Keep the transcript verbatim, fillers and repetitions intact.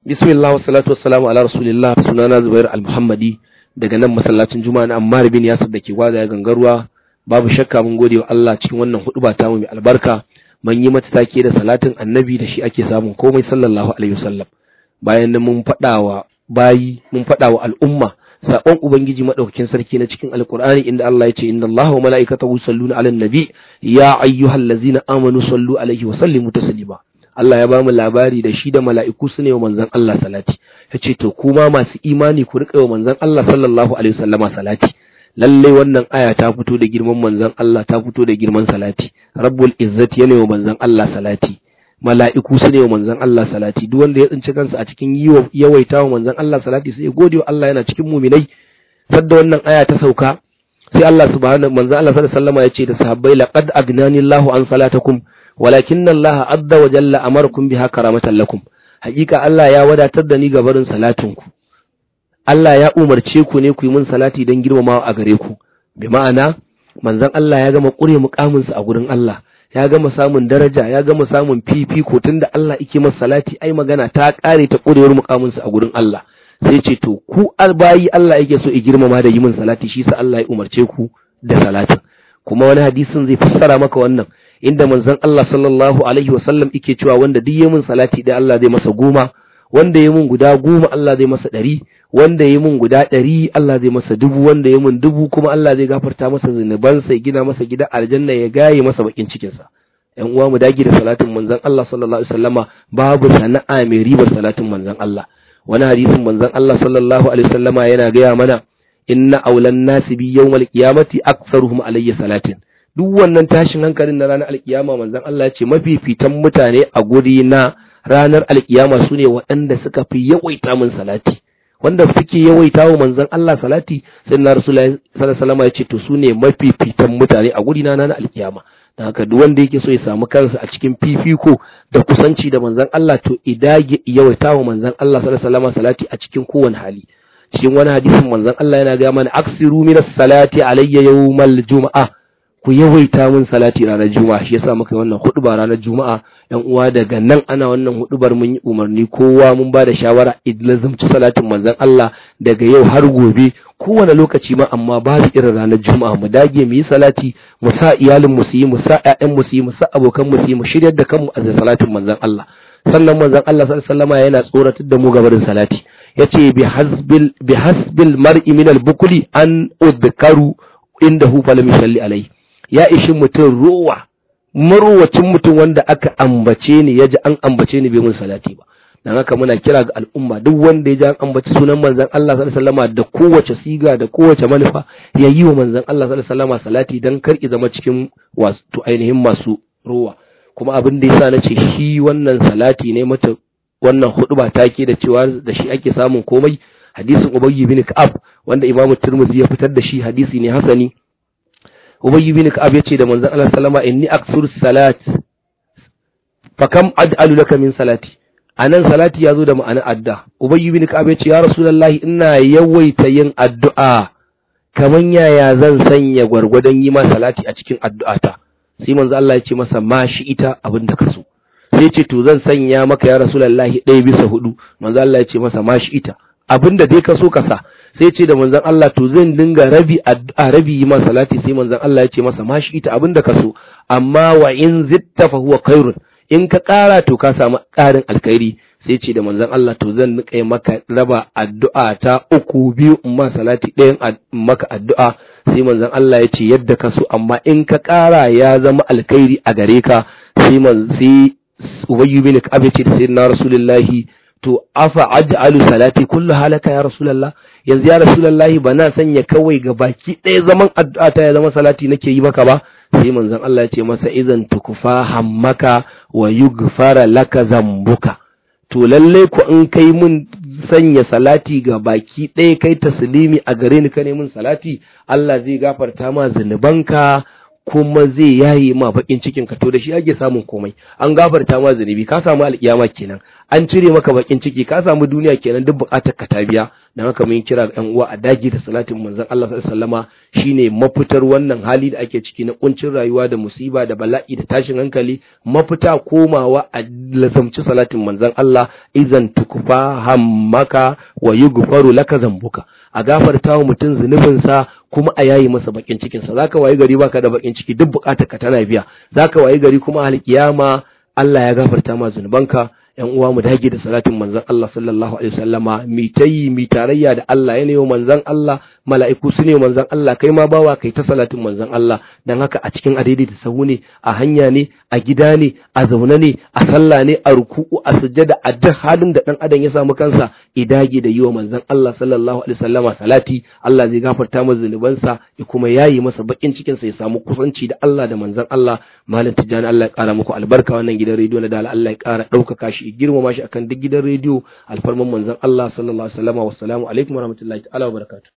Bismillah wassalatu wassalamu ala rasulillah. Sunana Zubair al-Muhammadi daga nan masallacin Juma'a na Ammar bin Yasir dake Gwaza ya gangarwa. Babu shakka mun gode wa Allah cikin wannan huduba ta mu mai albarka. Mun yi mata take da salatin Annabi da shi ake samun komai sallallahu alaihi wasallam. Bayan nan mun fada wa bayi, mun fada wa al'umma sakon ubangiji madaukakin sarki na cikin alqur'ani inda Allah ya ce inna Allaha wa mala'ikatahu yusalluna 'alan nabi ya ayyuhallazina amanu sallu alaihi wa sallimu taslima. Allah ya bamu labari da shi da mala'iku su ne wa manzon Allah salati. Yace to kuma masu imani ku rika wa manzon Allah sallallahu alaihi wasallama salati. Lalle wannan aya ta fito da girman manzon Allah, ta fito da girman salati. Rabbul izzati yana wa manzon Allah salati. Mala'iku su ne wa manzon Allah salati. Duk wanda ya tsinci kansa a cikin yawaita wa manzon Allah salati sai ya gode wa Allah yana cikin mu'minai. Sadda wannan aya ta sauka sai Allah subhanahu manzon Allah sallallahu alaihi wasallama yace da sahabbai laqad agnani Allahu an salatakum walakin Allah azza wa jalla amarakum biha karamatan lakum. Hakika Allah ya wadatar da ni ga barin salatinku. Allah ya umarce ku ne ku yi min salati don girmamawa a gare ku. Bi ma'ana manzon Allah ya gama kure mukamin sa a gurin Allah, ya gama samun daraja, ya gama samun fifiko tunda Allah yake masa salati, ai magana ta kare ta kurewar mukamin sa a gurin Allah. Sai ce to ku albayi Allah yake so ya girmama da yi min salati, shi sa Allah ya umarce ku da salatin. Kuma wani hadisin zai fassara maka wannan, inda manzon Allah sallallahu alaihi wasallam yake cewa wanda duk yayin mun salati da Allah zai masa goma, wanda yayin mun guda goma Allah zai masa ɗari, wanda yayin mun guda ɗari Allah zai masa dubu, wanda yayin mun dubu kuma Allah zai gafarta masa zunuban sa, ya gina masa gida aljanna, ya gaye masa bakin cikin sa. Ƴan uwa mu dage da salatin manzon Allah sallallahu alaihi wasallama, babu sana'a mai ribar salatin manzon Allah. Wani hadisin manzon Allah sallallahu alaihi wasallama yana gaya mana inna aulan nasi bi yawmal qiyamati aktsaruhum alayya salatin. Duk wannan tashin hankalin na ranar alkiyama manzon Allah ya ce mafifitan mutane a guri na ranar alkiyama sune waɗanda suka fi yawaita min salati, wanda suke yawaita wa manzon Allah salati. Sai na Rasulullahi sallallahu alaihi wasallam ya ce to sune mafifitan mutane a guri na ranar alkiyama. Dan haka duk wanda yake so ya samu kansa a cikin fifiko da kusanci da manzon Allah to idage yawaita wa manzon Allah sallallahu alaihi wasallam salati a cikin kowane hali. Cikin wani hadisin manzon Allah yana ga mana aksiru minas salati alayya yawmal jumu'ah, ku yawaita mun salati ranar juma'a. Shi yasa muka yi wannan huduba ranar juma'a. Yan uwa daga nan ana wannan hudubar mun yi umarni, kowa mun ba da shawara idlazumci salatin manzon Allah daga yau har gobe, kowane lokaci ma, amma babu irin ranar juma'a. Mu dage mu yi salati, mu sa iyalin mu su yi, mu sa ƴaƴan mu su yi, mu sa abokan mu su yi, mu shiryar da kanmu a salatin manzon Allah. Sannan manzon Allah sallallahu alaihi wasallam yana tsoratar da mu gabarin salati. Yace bi hasbil bi hasbil mar'i min al-bukli an udhkaru indahu falam yusalli alayhi. Ya ishi mutum rowa, marowacin mutum wanda aka ambace ni, ya ji an ambace ni bai mun salati ba. Dan haka muna kira ga al'umma, duk wanda ya ji an ambaci sunan manzon Allah sallallahu alaihi wasallam da kowace siga da kowace manufa, ya yi wa manzon Allah sallallahu alaihi wasallam salati dan kar ki zama cikin wasu ainihin masu rowa. Kuma abin da yasa nace shi wannan salati ne mata wannan huduba take da cewa da shi ake samun komai. Hadisin Ubay bin Ka'ab wanda Imam Tirmidhi ya fitar da shi, hadisi ne hasani. Ubay bin Ka'ab yace da manzon Allah sallama inni aksur salat fa kam ad'alu laka min salati. Anan salati yazo da ma'ana adda. Ubay bin Ka'ab yace ya Rasulullahi ina yawaita yin addu'a, kaman yaya zan sanya gwargwadon yi ma salati a cikin addu'ata. Sai manzon Allah yace masa ma shi ita abinda ka so. Sai yace to zan sanya maka ya Rasulullahi ɗaya bisa hudu. Manzon Allah yace masa ma shi ita abinda dai ka so ka sa. Sai ce da manzon Allah to zan dinga rabi a rabi yi masa salati. Sai manzon Allah ya ce masa ma shi ita abinda ka so, amma wa in zitta fa huwa khairun, in ka ƙara to ka samu ƙarin alkhairi. Sai ce da manzon Allah to zan nika maka raba addu'a ta uku biyu in ma salati ɗayan maka addu'a. Sai manzon Allah ya ce yadda ka so, amma in ka ƙara ya zama alkhairi a gare ka. Sai man sai Ubay bin Ka'ab ya ce sai na Rasulullahi to afa aj'alu salati kullu halaka ya Rasulullah, yanzu ya Rasulullahi bana sanya kawai ga baki ɗaya zaman addu'a ta ya zama salati nake yi maka ba. Sai manzon Allah ya ce masa idan tukfa hammaka wa yughfara laka zambuka. To lalle ku in kai mun sanya salati ga baki ɗaya, kai taslimi a gare ni ka ne mun salati, Allah zai gafarta ma zunubanka kuma zai yaye ma bakin cikin ka, to da shi ake samun komai. An gafarta ma zunubi, ka samu alkiyama kenan, an cire maka bakin ciki, ka samu duniya kenan, duk bukatar ka ta biya. Dan haka mun kira ga ƴan uwa a dage da salatin manzon Allah sallallahu alaihi wasallama, shine mafitar wannan hali da ake ciki na kuncin rayuwa da musiba da bala'i da tashin hankali. Mafita komawa a lazamci salatin manzon Allah, izan tukufa hammaka wa yughfaru laka zambuka, a gafarta wa mutum zunubinsa kuma a yayi masa bakin cikinsa. Zaka wayi gari baka da bakin ciki, duk bukatar ka tana biya. Zaka wayi gari kuma alkiyama Allah ya gafarta ma zunubanka. ‘Yan uwa mu dage da salatin manzon Allah sallallahu alaihi wasallama, mi tayi mi tarayya da Allah, yana yau manzon Allah, mala'iku su ne manzon Allah, kai ma bawa kai ta salatin manzon Allah. Dan haka a cikin adidi da sahu ne, a hanya ne, a gida ne, a zaune ne, a sallah ne, a ruku'u, a sujjada, a duk halin da dan adam ya samu kansa, i dage da yiwa manzon Allah sallallahu alaihi wasallama salati. Allah zai gafarta masa zunubansa ya kuma yayi masa bakin cikin sa, ya samu kusanci da Allah da manzon Allah. Malam Tijjani, Allah ya kara muku albarka. Wannan gidan rediyo na Dala, Allah ya kara ɗaukaka shi, girmama shi akan duk gidan rediyo, alfarman manzon Allah sallallahu alaihi wasallam. Wassalamu alaikum warahmatullahi ta'ala wabarakatuh.